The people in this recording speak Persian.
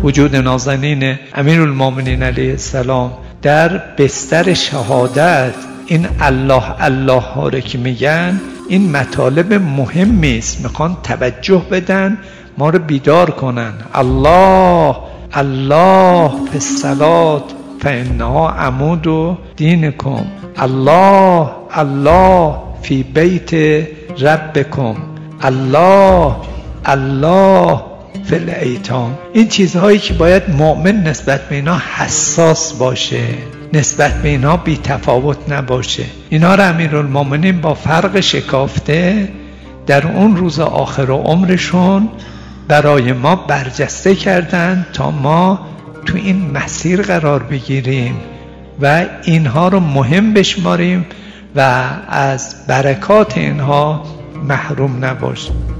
وجود نازنین امیرالمومنین علیه السلام در بستر شهادت این الله الله ها رو که میگن، این مطالب مهمی است، میخوان توجه بدن، ما رو بیدار کنن. الله الله فی الصلاة فانها عمود دینکم، الله الله فی بیت ربکم، الله الله فی الایتام. این چیزهایی که باید مؤمن نسبت به اینا حساس باشه، نسبت به اینا بی تفاوت نباشه. اینا رو امیرالمومنین با فرق شکافته در اون روز آخر عمرشون برای ما برجسته کردن تا ما تو این مسیر قرار بگیریم و اینها رو مهم بشماریم و از برکات اینها محروم نباشیم.